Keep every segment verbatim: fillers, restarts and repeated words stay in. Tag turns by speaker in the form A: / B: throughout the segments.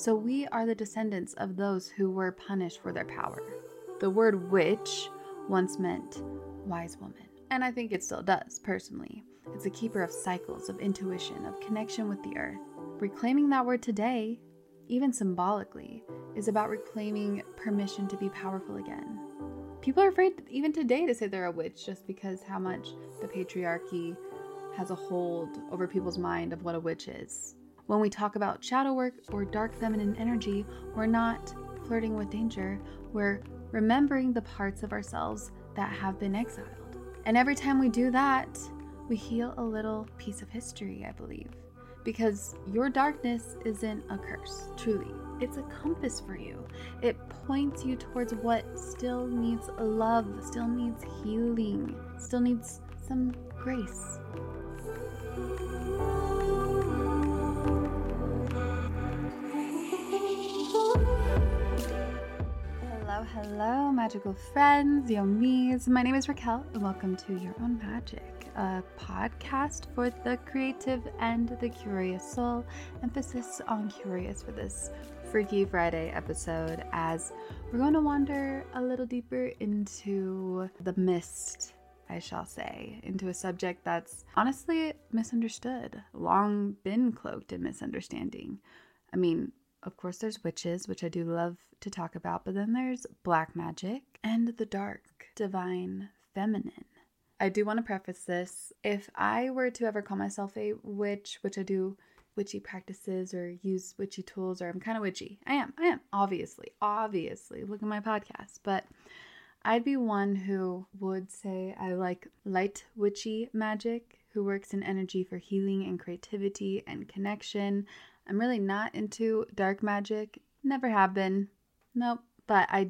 A: So we are the descendants of those who were punished for their power. The word witch once meant wise woman. And I think it still does, personally. It's a keeper of cycles, of intuition, of connection with the earth. Reclaiming that word today, even symbolically, is about reclaiming permission to be powerful again. People are afraid even today to say they're a witch just because how much the patriarchy has a hold over people's mind of what a witch is. When we talk about shadow work or dark feminine energy, we're not flirting with danger. We're remembering the parts of ourselves that have been exiled. And every time we do that, we heal a little piece of history, I believe. Because your darkness isn't a curse, truly. It's a compass for you. It points you towards what still needs love, still needs healing, still needs some grace. Hello, hello, magical friends, yomis. My name is Raquel, and welcome to Your Own Magic, a podcast for the creative and the curious soul. Emphasis on curious for this Freaky Friday episode, as we're going to wander a little deeper into the mist, I shall say, into a subject that's honestly misunderstood, long been cloaked in misunderstanding. I mean, of course, there's witches, which I do love to talk about, but then there's black magic and the dark, divine, feminine. I do want to preface this. If I were to ever call myself a witch, which I do witchy practices or use witchy tools, or I'm kind of witchy. I am, I am, obviously, obviously. Look at my podcast. But I'd be one who would say I like light witchy magic, who works in energy for healing and creativity and connection. I'm really not into dark magic. Never have been. Nope. But I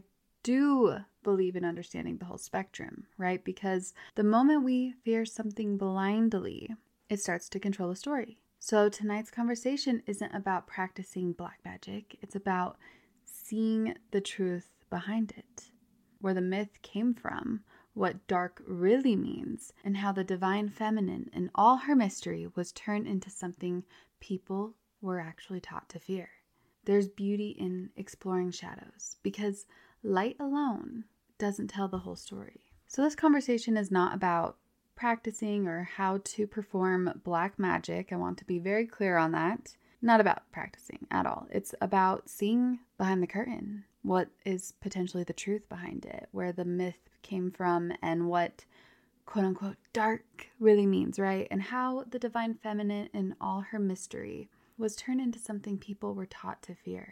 A: do believe in understanding the whole spectrum, right? Because the moment we fear something blindly, it starts to control the story. So tonight's conversation isn't about practicing black magic. It's about seeing the truth behind it, where the myth came from, what dark really means, and how the divine feminine in all her mystery was turned into something people were actually taught to fear. There's beauty in exploring shadows because light alone doesn't tell the whole story. So this conversation is not about practicing or how to perform black magic. I want to be very clear on that. Not about practicing at all. It's about seeing behind the curtain what is potentially the truth behind it, where the myth came from, and what quote unquote dark really means, right? And how the divine feminine in all her mystery was turned into something people were taught to fear.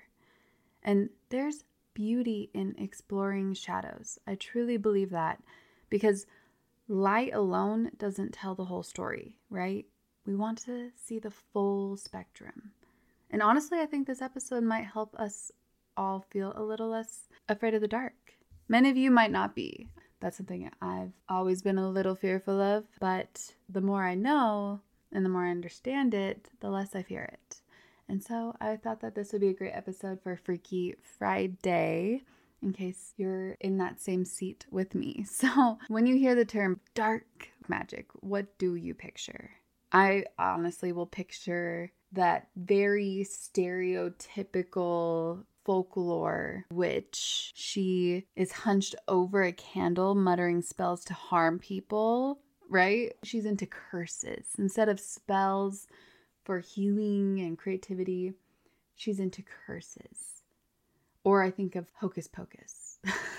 A: And there's beauty in exploring shadows. I truly believe that, because light alone doesn't tell the whole story, right? We want to see the full spectrum. And honestly, I think this episode might help us all feel a little less afraid of the dark. Many of you might not be. That's something I've always been a little fearful of, but the more I know and the more I understand it, the less I fear it. And so I thought that this would be a great episode for Freaky Friday, in case you're in that same seat with me. So when you hear the term dark magic, what do you picture? I honestly will picture that very stereotypical folklore witch. She is hunched over a candle, muttering spells to harm people, right? She's into curses. Instead of spells for healing and creativity, she's into curses. Or I think of Hocus Pocus,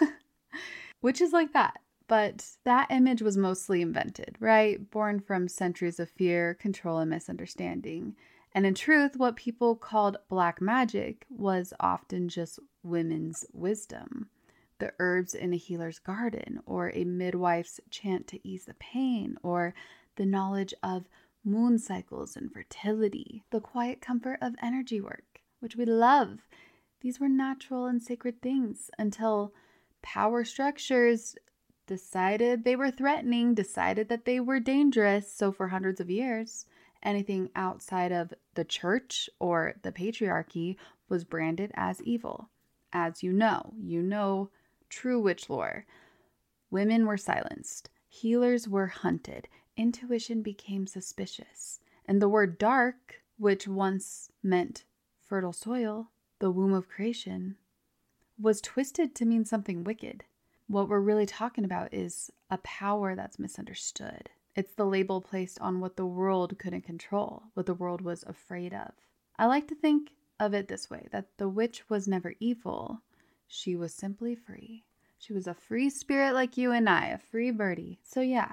A: which is like that. But that image was mostly invented, right? Born from centuries of fear, control, and misunderstanding. And in truth, what people called black magic was often just women's wisdom. The herbs in a healer's garden, or a midwife's chant to ease the pain, or the knowledge of moon cycles and fertility, the quiet comfort of energy work, which we love. These were natural and sacred things until power structures decided they were threatening, decided that they were dangerous. So for hundreds of years, anything outside of the church or the patriarchy was branded as evil. As you know, you know true witch lore. Women were silenced. Healers were hunted. Intuition became suspicious. And the word dark, which once meant fertile soil, the womb of creation, was twisted to mean something wicked. What we're really talking about is a power that's misunderstood. It's the label placed on what the world couldn't control, what the world was afraid of. I like to think of it this way, that the witch was never evil. She was simply free. She was a free spirit like you and I, a free birdie. So yeah,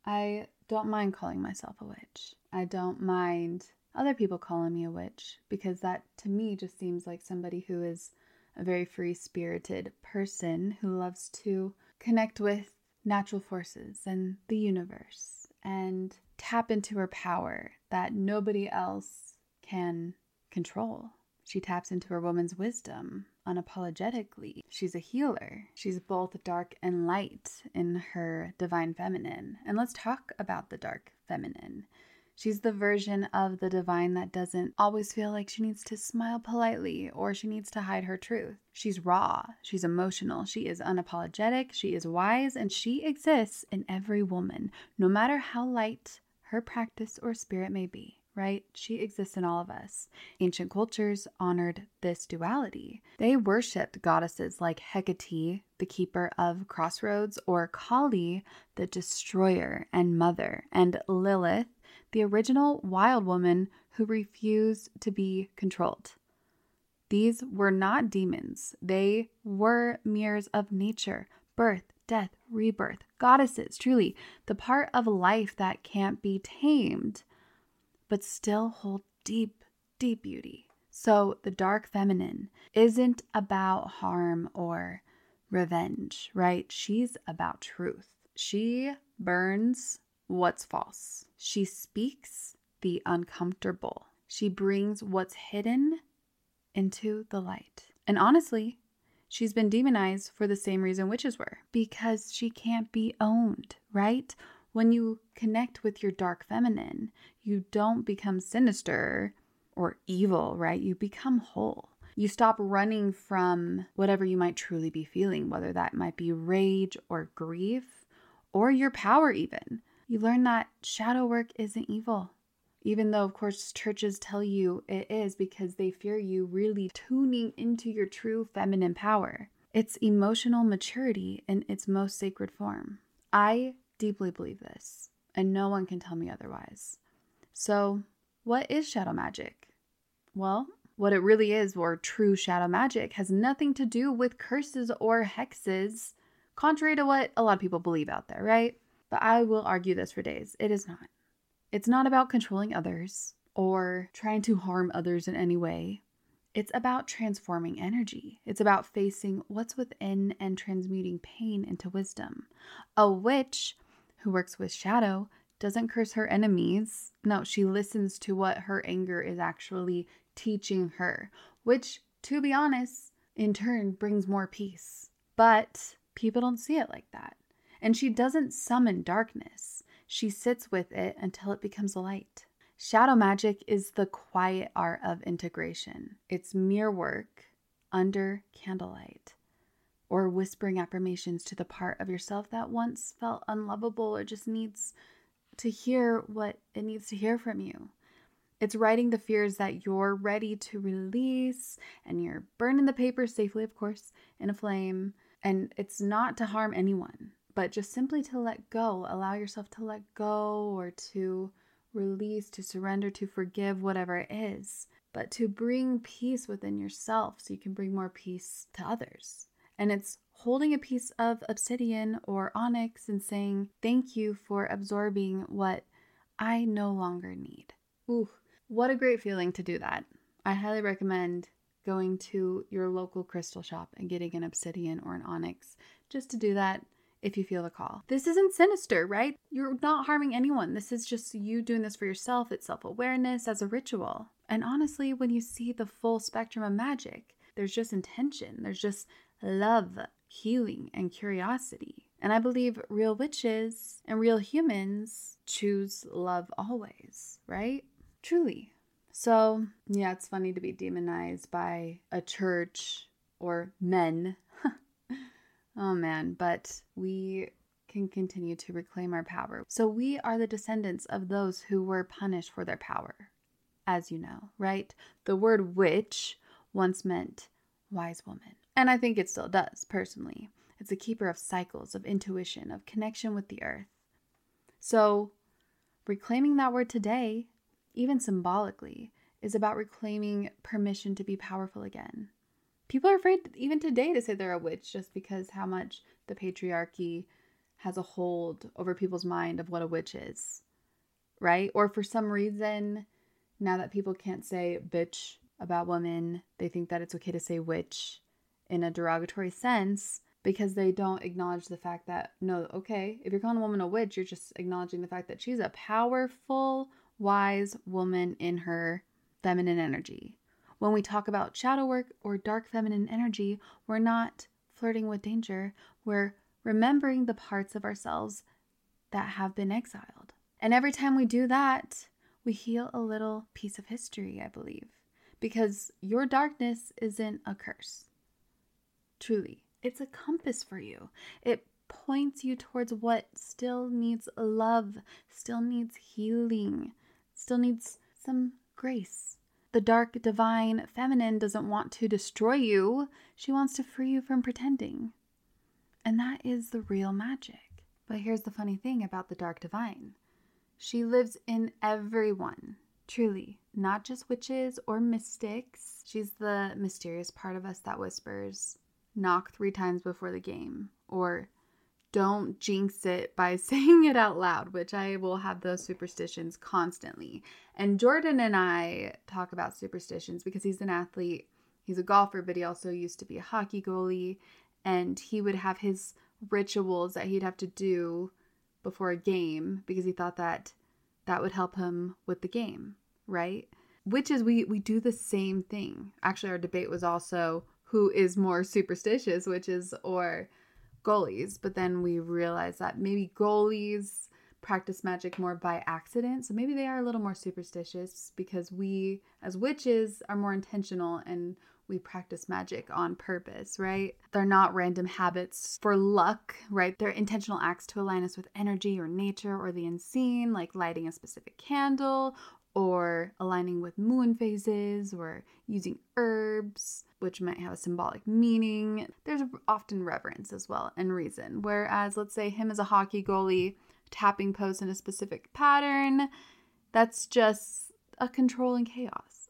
A: I don't mind calling myself a witch. I don't mind other people calling me a witch, because that to me just seems like somebody who is a very free-spirited person who loves to connect with natural forces and the universe and tap into her power that nobody else can control. She taps into her woman's wisdom unapologetically. She's a healer. She's both dark and light in her divine feminine. And let's talk about the dark feminine. She's the version of the divine that doesn't always feel like she needs to smile politely or she needs to hide her truth. She's raw. She's emotional. She is unapologetic. She is wise, and she exists in every woman, no matter how light her practice or spirit may be. Right? She exists in all of us. Ancient cultures honored this duality. They worshipped goddesses like Hecate, the keeper of crossroads, or Kali, the destroyer and mother, and Lilith, the original wild woman who refused to be controlled. These were not demons. They were mirrors of nature, birth, death, rebirth, goddesses, truly, the part of life that can't be tamed, but still hold deep, deep beauty. So the dark feminine isn't about harm or revenge, right? She's about truth. She burns what's false. She speaks the uncomfortable. She brings what's hidden into the light. And honestly, she's been demonized for the same reason witches were, because she can't be owned, right? When you connect with your dark feminine, you don't become sinister or evil, right? You become whole. You stop running from whatever you might truly be feeling, whether that might be rage or grief or your power even. You learn that shadow work isn't evil, even though, of course, churches tell you it is because they fear you really tuning into your true feminine power. It's emotional maturity in its most sacred form. I deeply believe this, and no one can tell me otherwise. So, what is shadow magic? Well, what it really is, or true shadow magic, has nothing to do with curses or hexes, contrary to what a lot of people believe out there, right? But I will argue this for days. It is not. It's not about controlling others or trying to harm others in any way. It's about transforming energy. It's about facing what's within and transmuting pain into wisdom. A witch who works with shadow doesn't curse her enemies. No, she listens to what her anger is actually teaching her, which, to be honest, in turn brings more peace. But people don't see it like that. And she doesn't summon darkness. She sits with it until it becomes light. Shadow magic is the quiet art of integration. It's mere work under candlelight, or whispering affirmations to the part of yourself that once felt unlovable or just needs to hear what it needs to hear from you. It's writing the fears that you're ready to release, and you're burning the paper safely, of course, in a flame. And it's not to harm anyone, but just simply to let go. Allow yourself to let go, or to release, to surrender, to forgive, whatever it is, but to bring peace within yourself so you can bring more peace to others. And it's holding a piece of obsidian or onyx and saying, thank you for absorbing what I no longer need. Ooh, what a great feeling to do that. I highly recommend going to your local crystal shop and getting an obsidian or an onyx just to do that if you feel the call. This isn't sinister, right? You're not harming anyone. This is just you doing this for yourself. It's self-awareness as a ritual. And honestly, when you see the full spectrum of magic, there's just intention. There's just love, healing, and curiosity. And I believe real witches and real humans choose love always, right? Truly. So, yeah, it's funny to be demonized by a church or men. Oh man, but we can continue to reclaim our power. So we are the descendants of those who were punished for their power, as you know, right? The word witch once meant wise woman. And I think it still does, personally. It's a keeper of cycles, of intuition, of connection with the earth. So reclaiming that word today, even symbolically, is about reclaiming permission to be powerful again. People are afraid even today to say they're a witch just because how much the patriarchy has a hold over people's mind of what a witch is, right? Or for some reason, now that people can't say bitch about women, they think that it's okay to say witch in a derogatory sense because they don't acknowledge the fact that, no, okay, if you're calling a woman a witch, you're just acknowledging the fact that she's a powerful, wise woman in her feminine energy. When we talk about shadow work or dark feminine energy, we're not flirting with danger. We're remembering the parts of ourselves that have been exiled. And every time we do that, we heal a little piece of history, I believe. Because your darkness isn't a curse. Truly. It's a compass for you. It points you towards what still needs love, still needs healing, still needs some grace. The dark, divine, feminine doesn't want to destroy you. She wants to free you from pretending. And that is the real magic. But here's the funny thing about the dark divine. She lives in everyone, truly, not just witches or mystics. She's the mysterious part of us that whispers, knock three times before the game, or don't jinx it by saying it out loud, which I will have those superstitions constantly. And Jordan and I talk about superstitions because he's an athlete. He's a golfer, but he also used to be a hockey goalie. And he would have his rituals that he'd have to do before a game because he thought that that would help him with the game, right? Which is we, we do the same thing. Actually, our debate was also who is more superstitious, witches or goalies, but then we realized that maybe goalies practice magic more by accident, so maybe they are a little more superstitious because we as witches are more intentional and we practice magic on purpose, right? They're not random habits for luck, right? They're intentional acts to align us with energy or nature or the unseen, like lighting a specific candle or aligning with moon phases or using herbs, which might have a symbolic meaning. There's often reverence as well and reason. Whereas, let's say him as a hockey goalie, tapping posts in a specific pattern, that's just a control and chaos.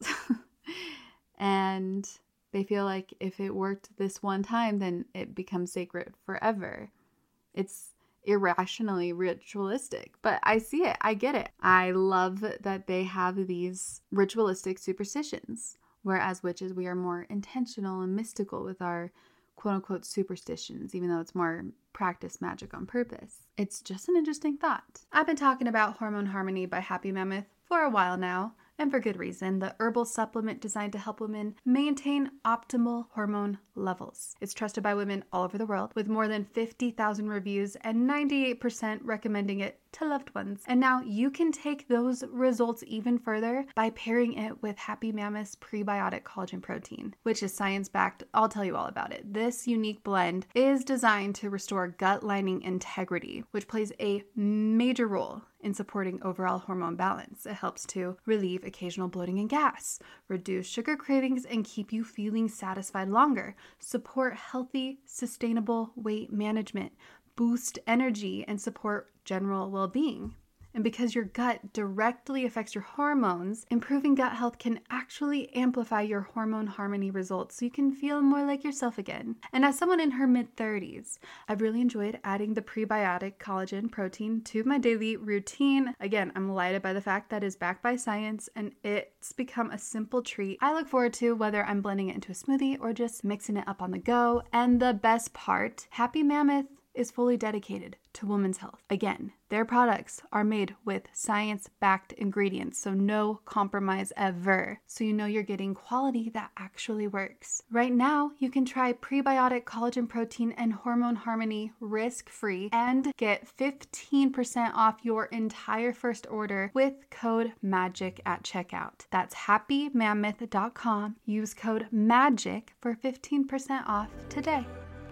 A: And they feel like if it worked this one time, then it becomes sacred forever. It's irrationally ritualistic, but I see it. I get it. I love that they have these ritualistic superstitions, whereas witches, we are more intentional and mystical with our quote unquote superstitions, even though it's more practice magic on purpose. It's just an interesting thought. I've been talking about Hormone Harmony by Happy Mammoth for a while now. And for good reason, the herbal supplement designed to help women maintain optimal hormone levels. It's trusted by women all over the world with more than fifty thousand reviews and ninety-eight percent recommending it to loved ones. And now you can take those results even further by pairing it with Happy Mammoth's prebiotic collagen protein, which is science-backed. I'll tell you all about it. This unique blend is designed to restore gut lining integrity, which plays a major role in supporting overall hormone balance. It helps to relieve occasional bloating and gas, reduce sugar cravings, and keep you feeling satisfied longer, support healthy, sustainable weight management, boost energy, and support general well-being. And because your gut directly affects your hormones, improving gut health can actually amplify your hormone harmony results so you can feel more like yourself again. And as someone in her mid-thirties, I've really enjoyed adding the prebiotic collagen protein to my daily routine. Again, I'm delighted by the fact that it's backed by science and it's become a simple treat I look forward to, whether I'm blending it into a smoothie or just mixing it up on the go. And the best part, Happy Mammoth is fully dedicated to women's health. Again, their products are made with science-backed ingredients, so no compromise ever. So you know you're getting quality that actually works. Right now, you can try prebiotic collagen protein and Hormone Harmony risk-free and get fifteen percent off your entire first order with code MAGIC at checkout. That's happy mammoth dot com. Use code MAGIC for fifteen percent off today.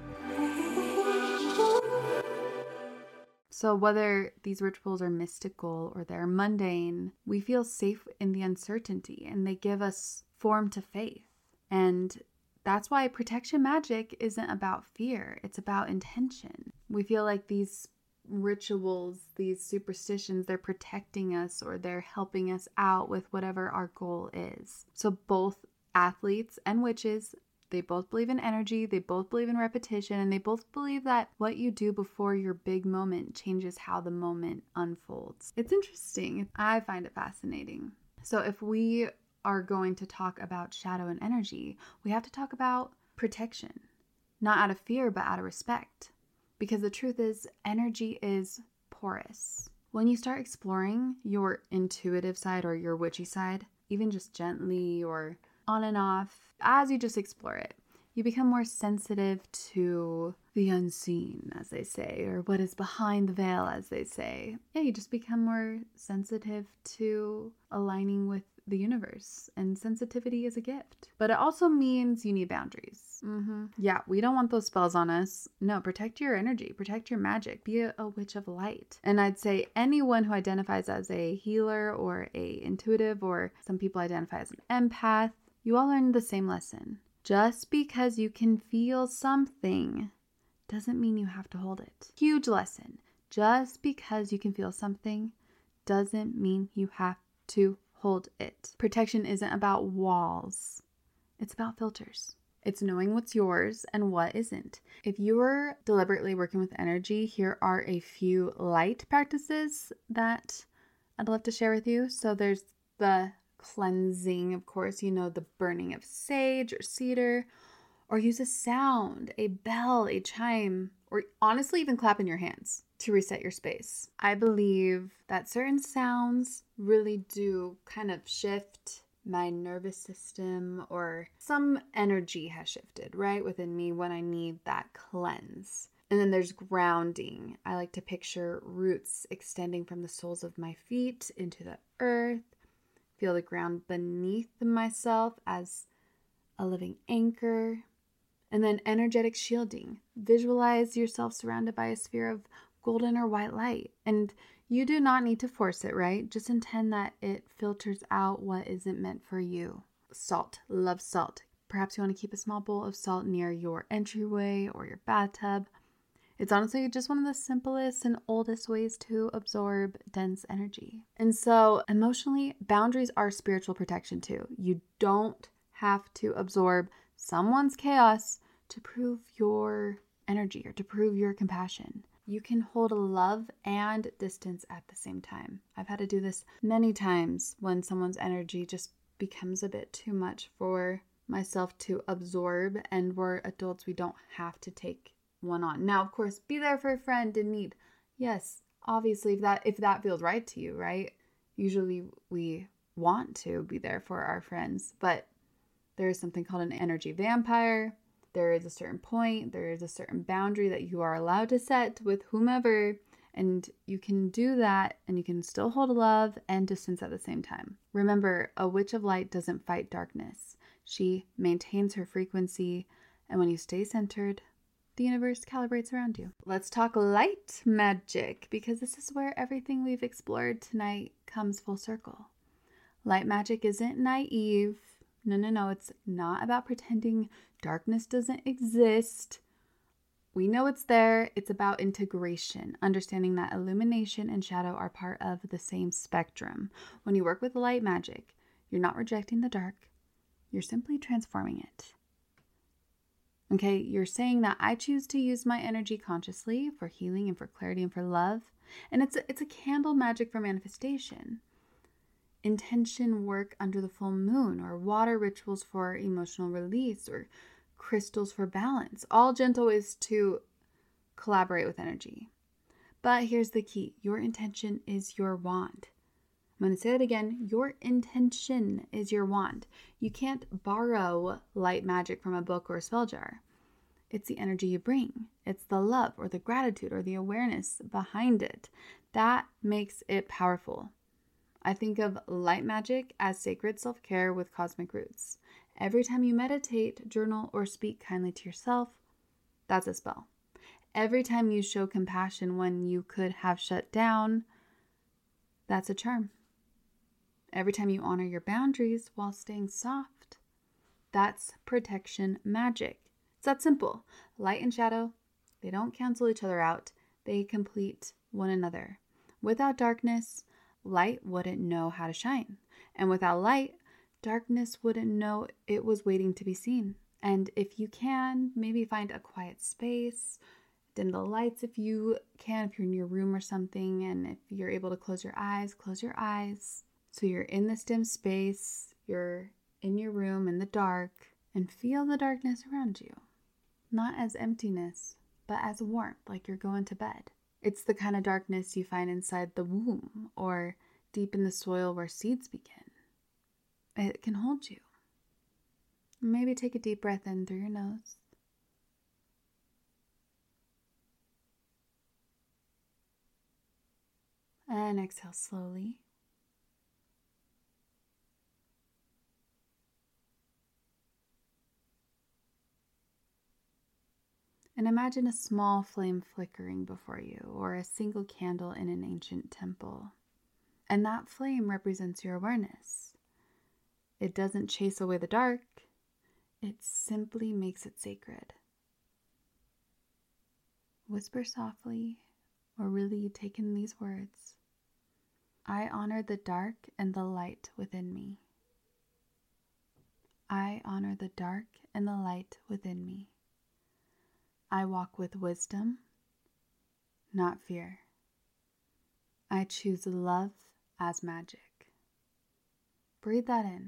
A: So whether these rituals are mystical or they're mundane, we feel safe in the uncertainty and they give us form to faith. And that's why protection magic isn't about fear. It's about intention. We feel like these rituals, these superstitions, they're protecting us or they're helping us out with whatever our goal is. So both athletes and witches, they both believe in energy, they both believe in repetition, and they both believe that what you do before your big moment changes how the moment unfolds. It's interesting. I find it fascinating. So if we are going to talk about shadow and energy, we have to talk about protection, not out of fear, but out of respect. Because the truth is, energy is porous. When you start exploring your intuitive side or your witchy side, even just gently or on and off, as you just explore it, you become more sensitive to the unseen, as they say, or what is behind the veil, as they say. Yeah, you just become more sensitive to aligning with the universe, and sensitivity is a gift. But it also means you need boundaries. Mm-hmm. Yeah, we don't want those spells on us. No, protect your energy, protect your magic, be a, a witch of light. And I'd say anyone who identifies as a healer or a intuitive, or some people identify as an empath, you all learn the same lesson. Just because you can feel something doesn't mean you have to hold it. Huge lesson. Just because you can feel something doesn't mean you have to hold it. Protection isn't about walls. It's about filters. It's knowing what's yours and what isn't. If you're deliberately working with energy, here are a few light practices that I'd love to share with you. So there's the cleansing, of course, you know, the burning of sage or cedar, or use a sound, a bell, a chime, or honestly even clap in your hands to reset your space. I believe that certain sounds really do kind of shift my nervous system, or some energy has shifted right within me when I need that cleanse. And then there's grounding. I like to picture roots extending from the soles of my feet into the earth. Feel the ground beneath myself as a living anchor. And then energetic shielding. Visualize yourself surrounded by a sphere of golden or white light. And you do not need to force it, right? Just intend that it filters out what isn't meant for you. Salt. Love salt. Perhaps you want to keep a small bowl of salt near your entryway or your bathtub. It's honestly just one of the simplest and oldest ways to absorb dense energy. And so emotionally, boundaries are spiritual protection too. You don't have to absorb someone's chaos to prove your energy or to prove your compassion. You can hold love and distance at the same time. I've had to do this many times when someone's energy just becomes a bit too much for myself to absorb, and we're adults, we don't have to take one on. Now, of course, be there for a friend in need. Yes, obviously, if that if that feels right to you, right? Usually we want to be there for our friends, but there is something called an energy vampire. There is a certain point, there is a certain boundary that you are allowed to set with whomever, and you can do that, and you can still hold love and distance at the same time. Remember, a witch of light doesn't fight darkness. She maintains her frequency, and when you stay centered, the universe calibrates around you. Let's talk light magic, because this is where everything we've explored tonight comes full circle. Light magic isn't naive. No, no, no. It's not about pretending darkness doesn't exist. We know it's there. It's about integration, understanding that illumination and shadow are part of the same spectrum. When you work with light magic, you're not rejecting the dark. You're simply transforming it. Okay, you're saying that I choose to use my energy consciously for healing and for clarity and for love. And it's a, it's a candle magic for manifestation. Intention work under the full moon, or water rituals for emotional release, or crystals for balance. All gentle ways to collaborate with energy. But here's the key. Your intention is your wand. I'm going to say that again. Your intention is your wand. You can't borrow light magic from a book or a spell jar. It's the energy you bring. It's the love or the gratitude or the awareness behind it. That makes it powerful. I think of light magic as sacred self-care with cosmic roots. Every time you meditate, journal, or speak kindly to yourself, that's a spell. Every time you show compassion when you could have shut down, that's a charm. Every time you honor your boundaries while staying soft, That's protection magic. It's that simple. Light and shadow, they don't cancel each other out. They complete one another. Without darkness, light wouldn't know how to shine. And without light, darkness wouldn't know it was waiting to be seen. And if you can, maybe find a quiet space, dim the lights if you can, if you're in your room or something. And if you're able to close your eyes, close your eyes. So you're in this dim space, you're in your room in the dark, and feel the darkness around you. Not as emptiness, but as warmth, like you're going to bed. It's the kind of darkness you find inside the womb or deep in the soil where seeds begin. It can hold you. Maybe take a deep breath in through your nose. And exhale slowly. And imagine a small flame flickering before you, or a single candle in an ancient temple. And that flame represents your awareness. It doesn't chase away the dark, it simply makes it sacred. Whisper softly, or really take in these words. I honor the dark and the light within me. I honor the dark and the light within me. I walk with wisdom, not fear. I choose love as magic. Breathe that in.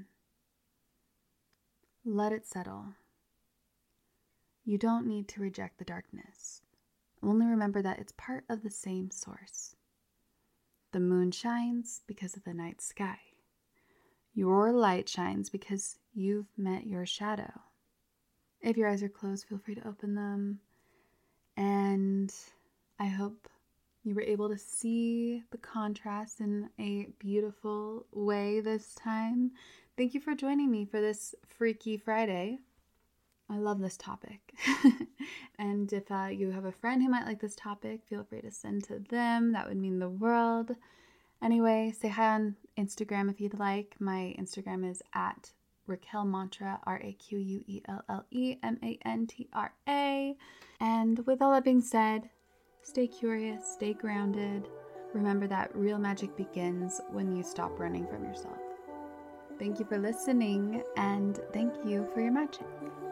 A: Let it settle. You don't need to reject the darkness. Only remember that it's part of the same source. The moon shines because of the night sky. Your light shines because you've met your shadow. If your eyes are closed, feel free to open them. And I hope you were able to see the contrast in a beautiful way this time. Thank you for joining me for this Freaky Friday. I love this topic. And if uh, you have a friend who might like this topic, feel free to send to them. That would mean the world. Anyway, say hi on Instagram if you'd like. My Instagram is at Raquel Mantra, R A Q U E L L E M A N T R A. And with all that being said, stay curious, stay grounded. Remember that real magic begins when you stop running from yourself. Thank you for listening, and thank you for your magic.